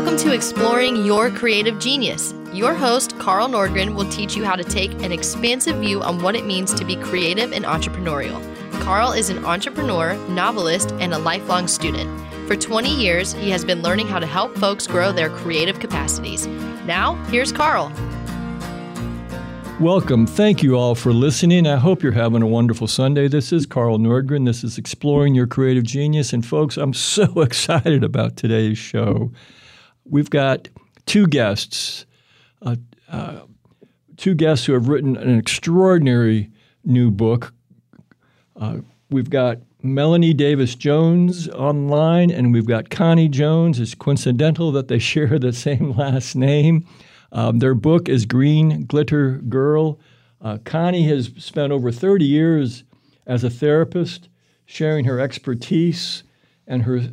Welcome to Exploring Your Creative Genius. Your host, Carl Nordgren, will teach you how to take an expansive view on what it means to be creative and entrepreneurial. Carl is an entrepreneur, novelist, and a lifelong student. For 20 years, he has been learning how to help folks grow their creative capacities. Now, here's Carl. Welcome. Thank you all for listening. I hope you're having a wonderful Sunday. This is Carl Nordgren. This is Exploring Your Creative Genius. And folks, I'm so excited about today's show. We've got two guests who have written an extraordinary new book. We've got Melanie Davis Jones online, and we've got Connie Jones. It's coincidental that they share the same last name. Their book is Green Glitter Girl. Connie has spent over 30 years as a therapist, sharing her expertise and her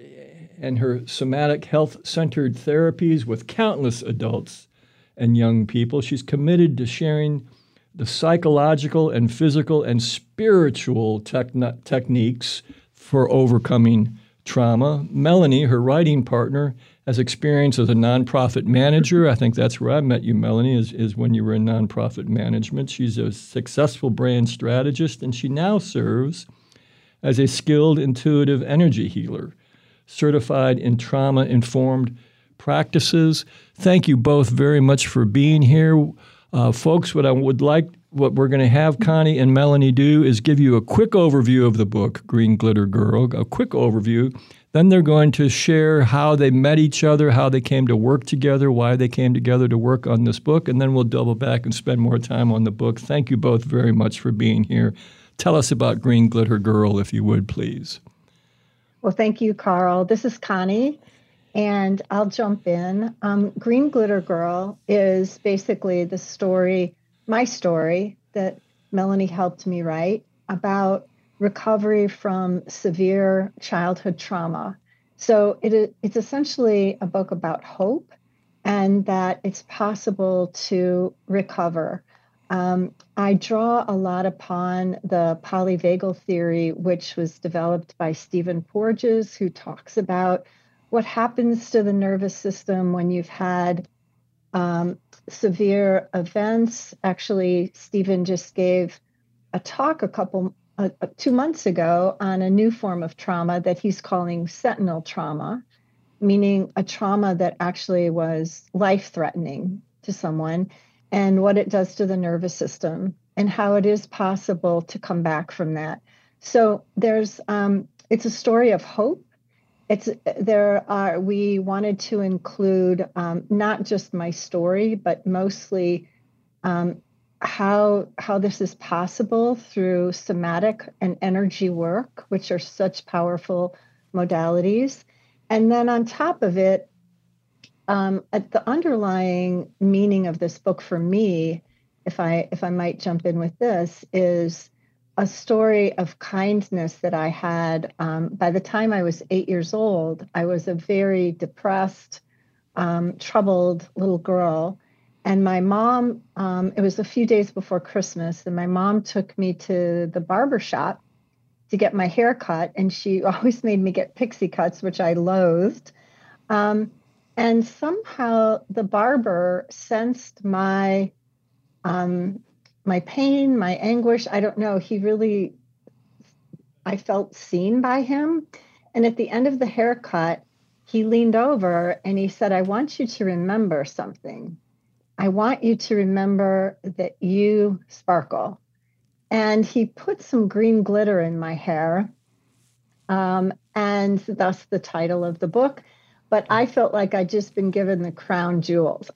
somatic health-centered therapies with countless adults and young people. She's committed to sharing the psychological and physical and spiritual techniques for overcoming trauma. Melanie, her writing partner, has experience as a nonprofit manager. I think that's where I met you, Melanie, is when you were in nonprofit management. She's a successful brand strategist, and she now serves as a skilled intuitive energy healer, certified in trauma-informed practices. Thank you both very much for being here. Folks, what we're going to have Connie and Melanie do is give you a quick overview of the book, Green Glitter Girl, a quick overview. Then they're going to share how they met each other, how they came to work together, why they came together to work on this book, and then we'll double back and spend more time on the book. Thank you both very much for being here. Tell us about Green Glitter Girl, if you would, please. Well, thank you, Carl. This is Connie, and I'll jump in. Green Glitter Girl is basically the story, my story, that Melanie helped me write about recovery from severe childhood trauma. So it's essentially a book about hope and that it's possible to recover. I draw a lot upon the polyvagal theory, which was developed by Stephen Porges, who talks about what happens to the nervous system when you've had severe events. Actually, Stephen just gave a talk 2 months ago on a new form of trauma that he's calling sentinel trauma, meaning a trauma that actually was life-threatening to someone, and what it does to the nervous system and how it is possible to come back from that. So it's a story of hope. We wanted to include not just my story, but mostly how this is possible through somatic and energy work, which are such powerful modalities. And then on top of it, at the underlying meaning of this book for me, if I might jump in with this, is a story of kindness that I had. By the time I was 8 years old, I was a very depressed, troubled little girl. And my mom, it was a few days before Christmas, and my mom took me to the barber shop to get my hair cut. And she always made me get pixie cuts, which I loathed. And somehow the barber sensed my pain, my anguish. I don't know. I felt seen by him. And at the end of the haircut, he leaned over and he said, "I want you to remember something. I want you to remember that you sparkle." And he put some green glitter in my hair, and thus the title of the book. But I felt like I'd just been given the crown jewels.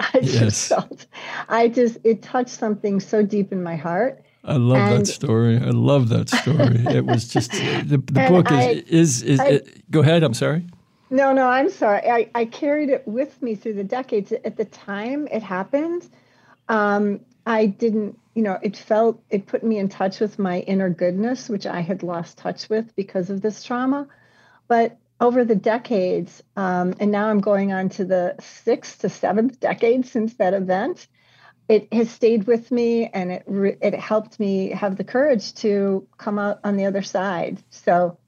It touched something so deep in my heart. I love that story. It was just, the book go ahead, I'm sorry. No, I'm sorry. I carried it with me through the decades. At the time it happened, I didn't, it put me in touch with my inner goodness, which I had lost touch with because of this trauma. But over the decades, and now I'm going on to the 6th to 7th decade since that event, it has stayed with me, and it helped me have the courage to come out on the other side. So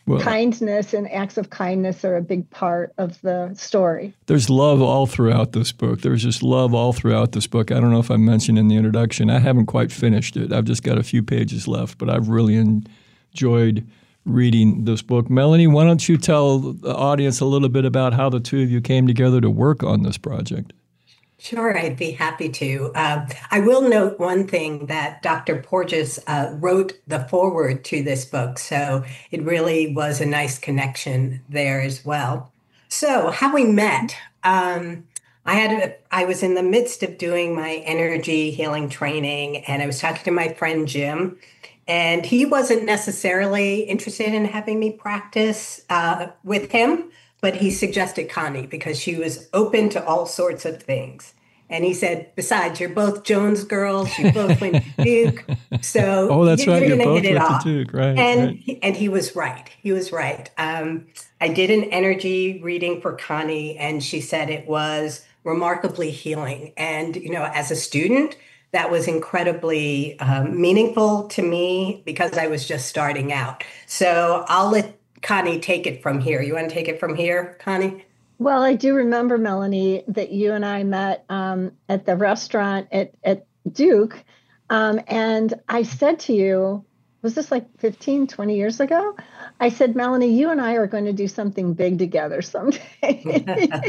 Well, kindness and acts of kindness are a big part of the story. There's love all throughout this book. There's just love all throughout this book. I don't know if I mentioned in the introduction, I haven't quite finished it. I've just got a few pages left, but I've really enjoyed reading this book. Melanie, why don't you tell the audience a little bit about how the two of you came together to work on this project? Sure, I'd be happy to. I will note one thing that Dr. Porges wrote the foreword to this book, so it really was a nice connection there as well. So how we met, I was in the midst of doing my energy healing training, and I was talking to my friend Jim, and he wasn't necessarily interested in having me practice with him, but he suggested Connie because she was open to all sorts of things. And he said, besides, you're both Jones girls, you both went to Duke. So that's right, you're both went to Duke, right. And he was right. He was right. I did an energy reading for Connie, and she said it was remarkably healing. And, as a student, that was incredibly meaningful to me because I was just starting out. So I'll let Connie take it from here. You want to take it from here, Connie? Well, I do remember, Melanie, that you and I met at the restaurant at Duke. And I said to you, was this like 15, 20 years ago? I said, Melanie, you and I are going to do something big together someday.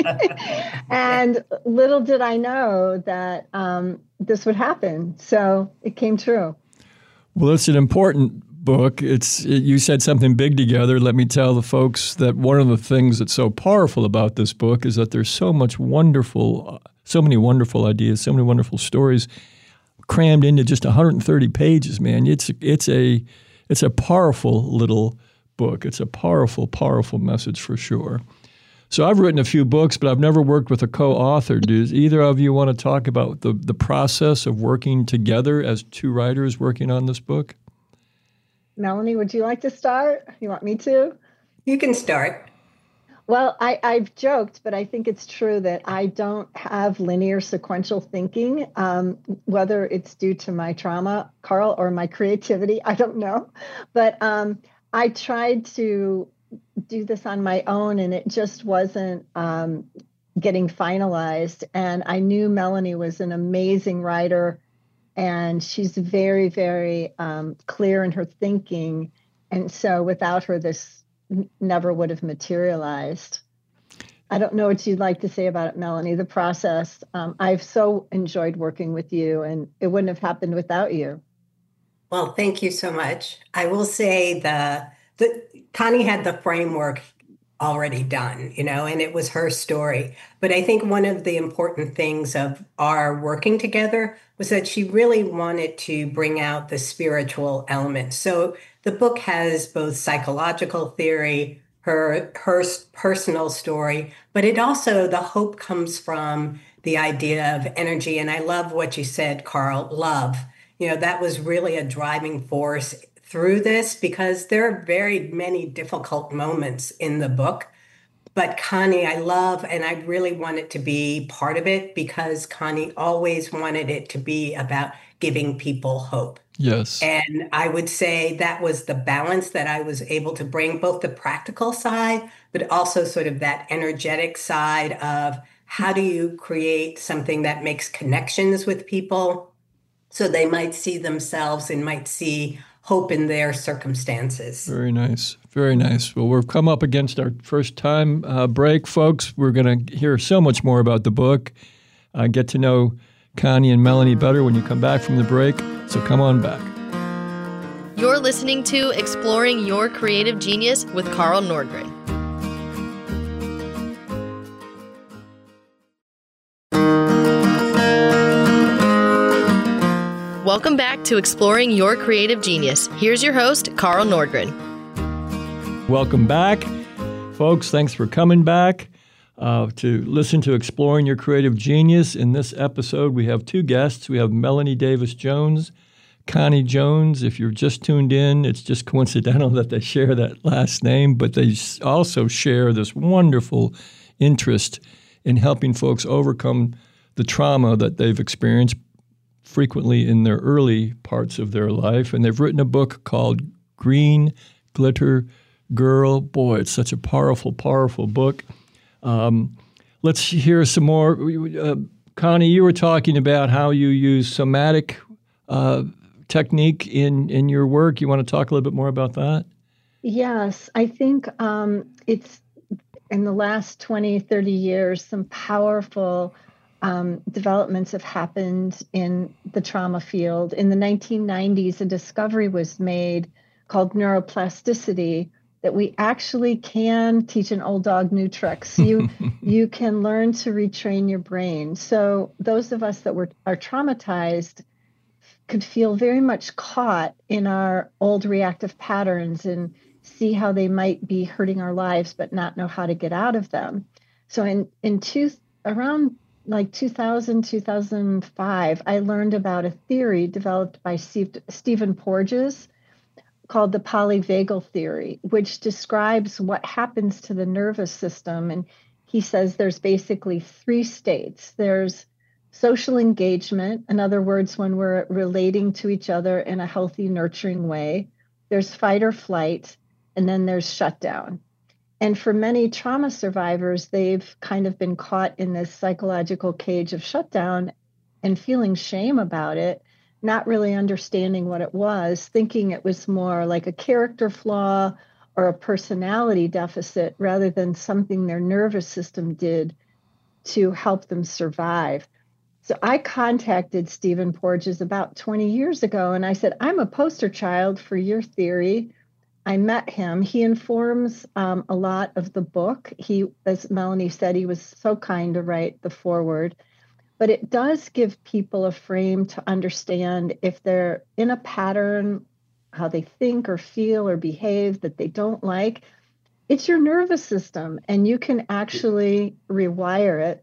And little did I know that this would happen. So it came true. Well, it's an important book. You said something big together. Let me tell the folks that one of the things that's so powerful about this book is that there's so many wonderful ideas, so many wonderful stories crammed into just 130 pages, man. It's a powerful little book. It's a powerful, powerful message for sure. So I've written a few books, but I've never worked with a co-author. Does either of you want to talk about the process of working together as two writers working on this book? Melanie, would you like to start? You want me to? You can start. Well, I've joked, but I think it's true that I don't have linear sequential thinking, whether it's due to my trauma, Carl, or my creativity. I don't know. But I tried to do this on my own, and it just wasn't getting finalized. And I knew Melanie was an amazing writer, and she's very, very clear in her thinking. And so without her, this never would have materialized. I don't know what you'd like to say about it, Melanie, the process. I've so enjoyed working with you, and it wouldn't have happened without you. Well, thank you so much. I will say that Connie had the framework already done, and it was her story. But I think one of the important things of our working together was that she really wanted to bring out the spiritual element. So the book has both psychological theory, her personal story, but it also, the hope comes from the idea of energy. And I love what you said, Carl, love. That was really a driving force through this because there are very many difficult moments in the book. But Connie, I love, and I really want it to be part of it because Connie always wanted it to be about giving people hope. Yes. And I would say that was the balance that I was able to bring, both the practical side, but also sort of that energetic side of how do you create something that makes connections with people so they might see themselves and might see hope in their circumstances. Very nice. Very nice. Well, we've come up against our first time break, folks. We're going to hear so much more about the book, get to know Connie and Melanie better when you come back from the break. So come on back. You're listening to Exploring Your Creative Genius with Carl Nordgren. Welcome back to Exploring Your Creative Genius. Here's your host, Carl Nordgren. Welcome back. Folks, thanks for coming back to listen to Exploring Your Creative Genius. In this episode, we have two guests. We have Melanie Davis Jones, Connie Jones. If you're just tuned in, it's just coincidental that they share that last name, but they also share this wonderful interest in helping folks overcome the trauma that they've experienced frequently in their early parts of their life. And they've written a book called Green Glitter Girl. Boy, it's such a powerful, powerful book. Let's hear some more. Connie, you were talking about how you use somatic technique in your work. You want to talk a little bit more about that? Yes, I think it's in the last 20, 30 years, some powerful developments have happened in the trauma field. In the 1990s, a discovery was made called neuroplasticity, that we actually can teach an old dog new tricks. You can learn to retrain your brain. So those of us that are traumatized could feel very much caught in our old reactive patterns and see how they might be hurting our lives, but not know how to get out of them. So around like 2000, 2005, I learned about a theory developed by Stephen Porges called the polyvagal theory, which describes what happens to the nervous system. And he says there's basically three states. There's social engagement, in other words, when we're relating to each other in a healthy, nurturing way. There's fight or flight, and then there's shutdown. And for many trauma survivors, they've kind of been caught in this psychological cage of shutdown and feeling shame about it, not really understanding what it was, thinking it was more like a character flaw or a personality deficit rather than something their nervous system did to help them survive. So I contacted Stephen Porges about 20 years ago, and I said, I'm a poster child for your theory. I met him. He informs a lot of the book. He, as Melanie said, he was so kind to write the foreword. But it does give people a frame to understand if they're in a pattern, how they think or feel or behave that they don't like. It's your nervous system, and you can actually rewire it.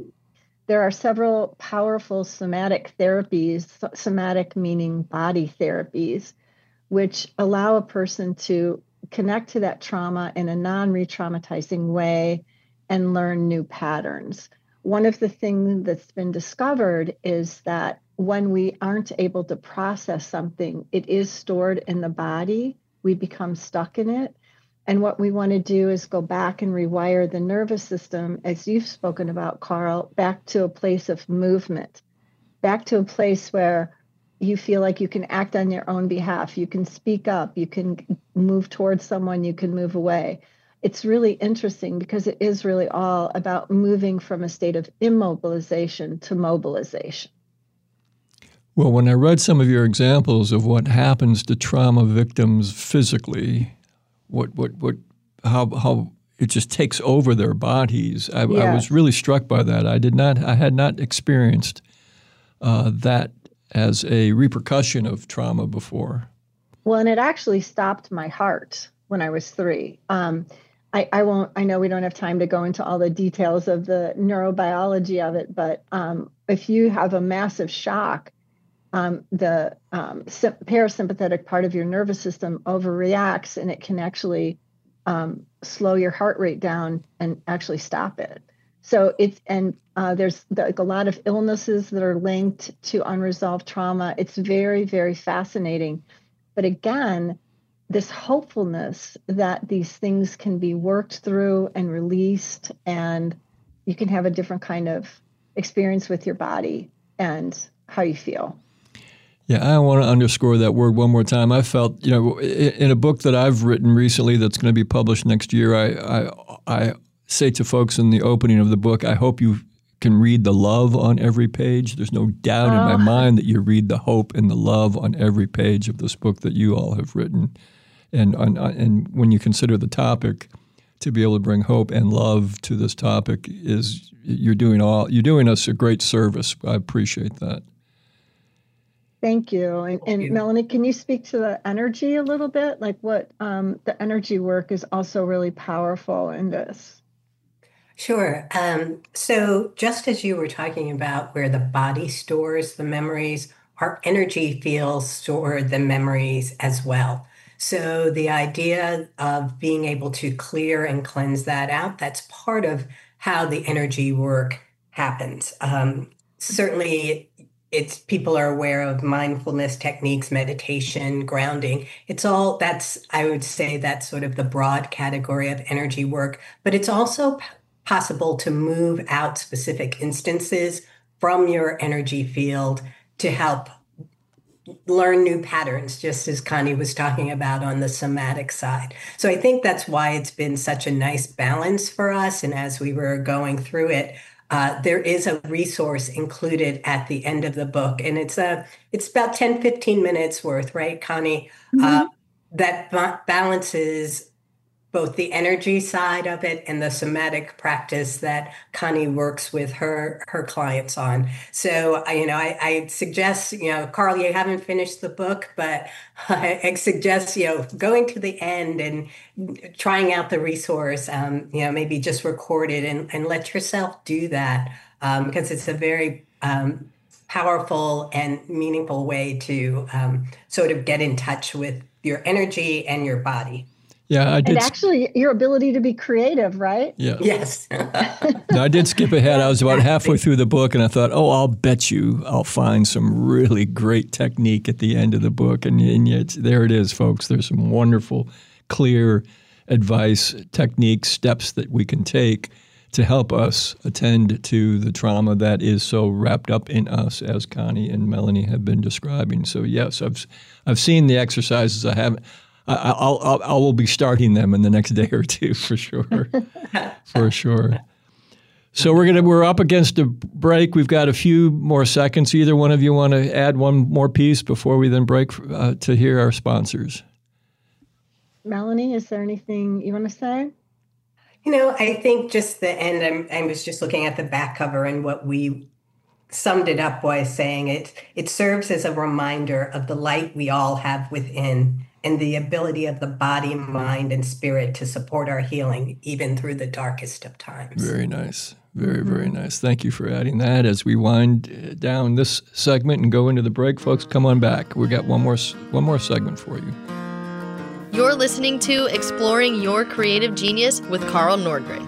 There are several powerful somatic therapies, somatic meaning body therapies, which allow a person to connect to that trauma in a non-re-traumatizing way and learn new patterns. One of the things that's been discovered is that when we aren't able to process something, it is stored in the body. We become stuck in it. And what we want to do is go back and rewire the nervous system, as you've spoken about, Carl, back to a place of movement, back to a place where you feel like you can act on your own behalf. You can speak up. You can move towards someone. You can move away. It's really interesting because it is really all about moving from a state of immobilization to mobilization. Well, when I read some of your examples of what happens to trauma victims physically, how it just takes over their bodies, I was really struck by that. I had not experienced that as a repercussion of trauma before. Well, and it actually stopped my heart when I was 3. I know we don't have time to go into all the details of the neurobiology of it, but if you have a massive shock, the parasympathetic part of your nervous system overreacts, and it can actually slow your heart rate down and actually stop it. So there's like a lot of illnesses that are linked to unresolved trauma. It's very, very fascinating. But again, this hopefulness that these things can be worked through and released, and you can have a different kind of experience with your body and how you feel. Yeah, I want to underscore that word one more time. I felt, in a book that I've written recently that's going to be published next year, I say to folks in the opening of the book, I hope you can read the love on every page. There's no doubt in my mind that you read the hope and the love on every page of this book that you all have written. And when you consider the topic, to be able to bring hope and love to this topic you're doing us a great service. I appreciate that. Thank you. And Melanie, can you speak to the energy a little bit? Like what the energy work is also really powerful in this. Sure. So just as you were talking about where the body stores the memories, our energy fields store the memories as well. So the idea of being able to clear and cleanse that out, that's part of how the energy work happens. Certainly, it's people are aware of mindfulness techniques, meditation, grounding. It's all that's, I would say that's sort of the broad category of energy work, but it's also possible to move out specific instances from your energy field to help learn new patterns, just as Connie was talking about on the somatic side. So I think that's why it's been such a nice balance for us. And as we were going through it, there is a resource included at the end of the book, and it's about 10, 15 minutes worth, right, Connie? Mhm. That balances both the energy side of it and the somatic practice that Connie works with her clients on. So, I suggest, Carl, you haven't finished the book, but I suggest, going to the end and trying out the resource, maybe just record it and let yourself do that, because it's a very powerful and meaningful way to sort of get in touch with your energy and your body. Yeah, I And did. actually, your ability to be creative, right? Yeah. Yes. No, I did skip ahead. I was about halfway through the book, and I thought, oh, I'll bet you I'll find some really great technique at the end of the book. And yet, there it is, folks. There's some wonderful, clear advice, techniques, steps that we can take to help us attend to the trauma that is so wrapped up in us, as Connie and Melanie have been describing. So, yes, I've seen the exercises. I will be starting them in the next day or two for sure, for sure. So we're up against a break. We've got a few more seconds. Either one of you want to add one more piece before we then break to hear our sponsors? Melanie, is there anything you want to say? I think just the end, I was just looking at the back cover, and what we summed it up by saying it serves as a reminder of the light we all have within and the ability of the body, mind, and spirit to support our healing, even through the darkest of times. Very nice. Very, very nice. Thank you for adding that. As we wind down this segment and go into the break, folks, come on back. We got one more segment for you. You're listening to Exploring Your Creative Genius with Carl Nordgren.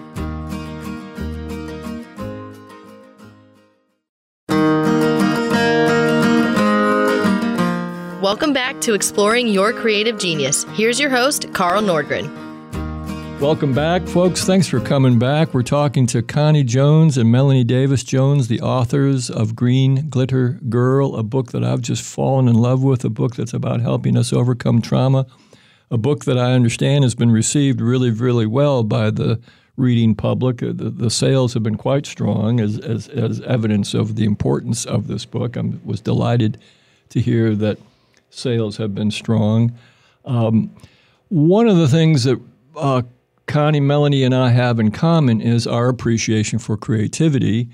Welcome back to Exploring Your Creative Genius. Here's your host, Carl Nordgren. Welcome back, folks. Thanks for coming back. We're talking to Connie Jones and Melanie Davis Jones, the authors of Green Glitter Girl, a book that I've just fallen in love with, a book that's about helping us overcome trauma, a book that I understand has been received really, really well by the reading public. The sales have been quite strong as evidence of the importance of this book. I was delighted to hear that sales have been strong. One of the things that Connie, Melanie, and I have in common is our appreciation for creativity.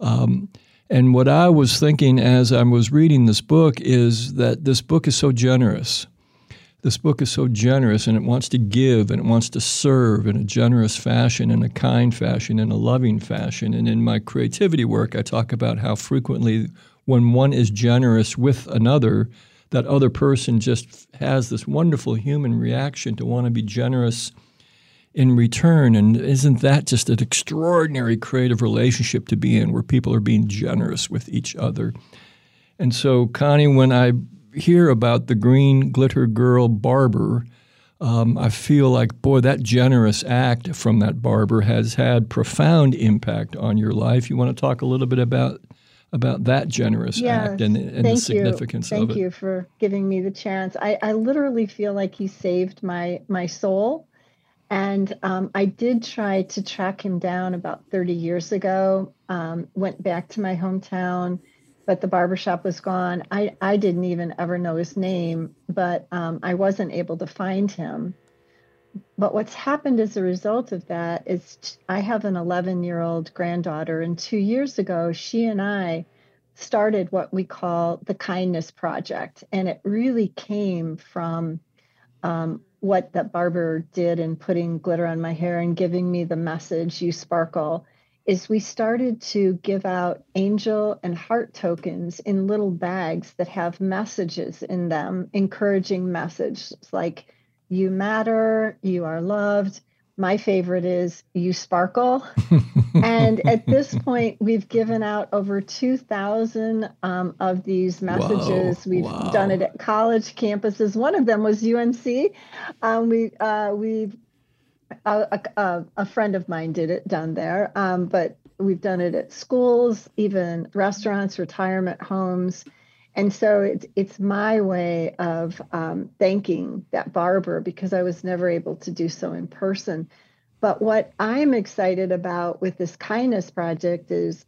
And what I was thinking as I was reading this book is that this book is so generous. This book is so generous, and it wants to give, and it wants to serve in a generous fashion, in a kind fashion, in a loving fashion. And in my creativity work, I talk about how frequently when one is generous with another, that other person just has this wonderful human reaction to want to be generous in return. And isn't that just an extraordinary creative relationship to be in, where people are being generous with each other? And so, Connie, when I hear about the Green Glitter Girl barber, I feel like, boy, that generous act from that barber has had profound impact on your life. You want to talk a little bit about that generous act and the significance of it? Thank you for giving me the chance. I literally feel like he saved my soul. And I did try to track him down about 30 years ago, went back to my hometown, but the barbershop was gone. I didn't even ever know his name, but I wasn't able to find him. But what's happened as a result of that is I have an 11-year-old granddaughter, and 2 years ago, she and I started what we call the Kindness Project. And it really came from what that barber did in putting glitter on my hair and giving me the message, "You sparkle," is we started to give out angel and heart tokens in little bags that have messages in them, encouraging messages like, "You matter, you are loved." my favorite is You Sparkle. And at this point, we've given out over 2,000 of these messages. We've done it at college campuses. One of them was UNC. A friend of mine did it down there, but we've done it at schools, even restaurants, retirement homes. And so it's my way of thanking that barber, because I was never able to do so in person. But what I'm excited about with this kindness project is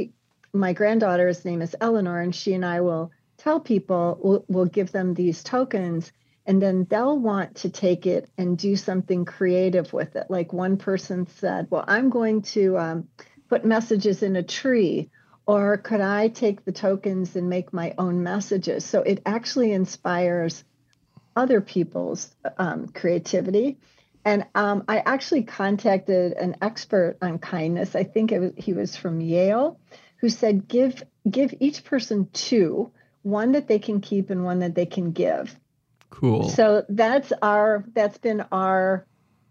my granddaughter's name is Eleanor, and she and I will tell people, we'll give them these tokens, and then they'll want to take it and do something creative with it. Like one person said, well, I'm going to put messages in a tree. Or could I take the tokens and make my own messages? So it actually inspires other people's creativity. And I actually contacted an expert on kindness. I think he was from Yale, who said, give each person two, one that they can keep and one that they can give. Cool. So that's been our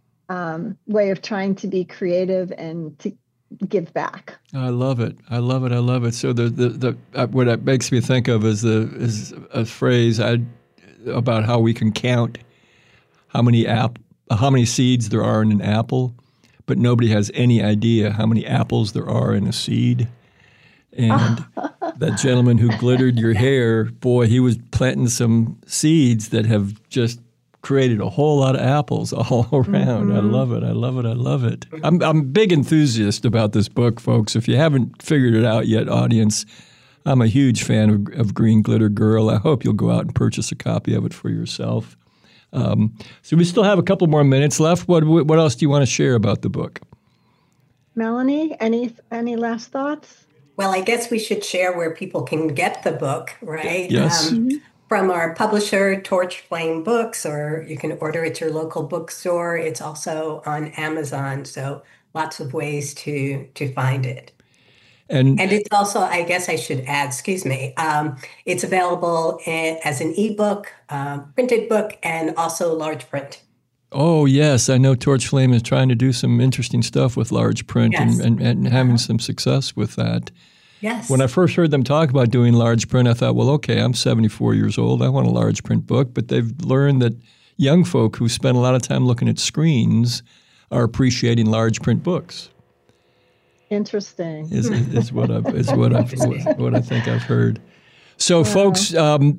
way of trying to be creative and to give back. I love it. I love it. I love it. So the what it makes me think of is a phrase about how we can count how many seeds there are in an apple, but nobody has any idea how many apples there are in a seed. And that gentleman who glittered your hair, boy, he was planting some seeds that have just created a whole lot of apples all around. Mm-hmm. I love it. I love it. I love it. I'm a big enthusiast about this book, folks. If you haven't figured it out yet, audience, I'm a huge fan of Green Glitter Girl. I hope you'll go out and purchase a copy of it for yourself. So we still have a couple more minutes left. What else do you want to share about the book? Melanie, any last thoughts? Well, I guess we should share where people can get the book, right? Yes. From our publisher, Torch Flame Books, or you can order it at your local bookstore. It's also on Amazon, so lots of ways to find it. And it's also, I guess I should add, it's available as an ebook, printed book, and also large print. Oh, yes. I know Torch Flame is trying to do some interesting stuff with large print. Yes. and having some success with that. Yes. When I first heard them talk about doing large print, I thought, well, okay, I'm 74 years old. I want a large print book. But they've learned that young folk who spend a lot of time looking at screens are appreciating large print books. Interesting. Is what I think I've heard. So, folks,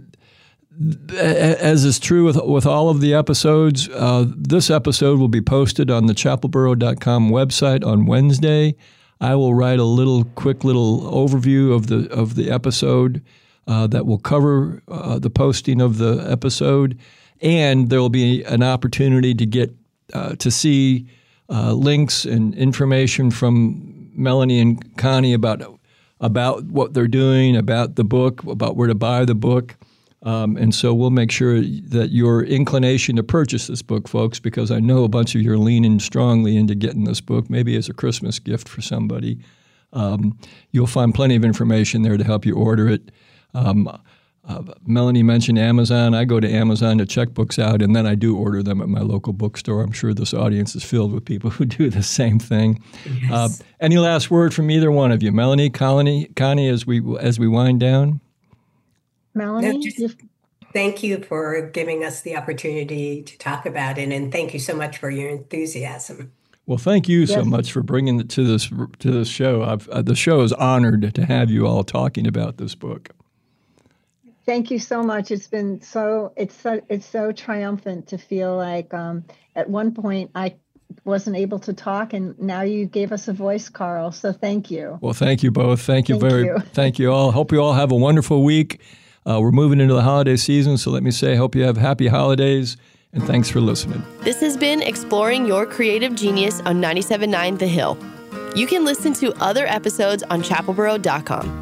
as is true with all of the episodes, this episode will be posted on the chapelboro.com website on Wednesday. I will write a quick little overview of the episode that will cover the posting of the episode, and there will be an opportunity to get to see links and information from Melanie and Connie about what they're doing, about the book, about where to buy the book. And so we'll make sure that your inclination to purchase this book, folks, because I know a bunch of you are leaning strongly into getting this book, maybe as a Christmas gift for somebody. You'll find plenty of information there to help you order it. Melanie mentioned Amazon. I go to Amazon to check books out, and then I do order them at my local bookstore. I'm sure this audience is filled with people who do the same thing. Yes. Any last word from either one of you? Melanie, Connie, as we wind down? Melanie? Thank you for giving us the opportunity to talk about it, and thank you so much for your enthusiasm. Well, thank you so much for bringing it to this show. The show is honored to have you all talking about this book. Thank you so much. It's been it's so triumphant to feel like at one point I wasn't able to talk, and now you gave us a voice, Carl. So thank you. Well, thank you both. Thank you all. Hope you all have a wonderful week. We're moving into the holiday season, so let me say, hope you have happy holidays, and thanks for listening. This has been Exploring Your Creative Genius on 97.9 The Hill. You can listen to other episodes on chapelboro.com.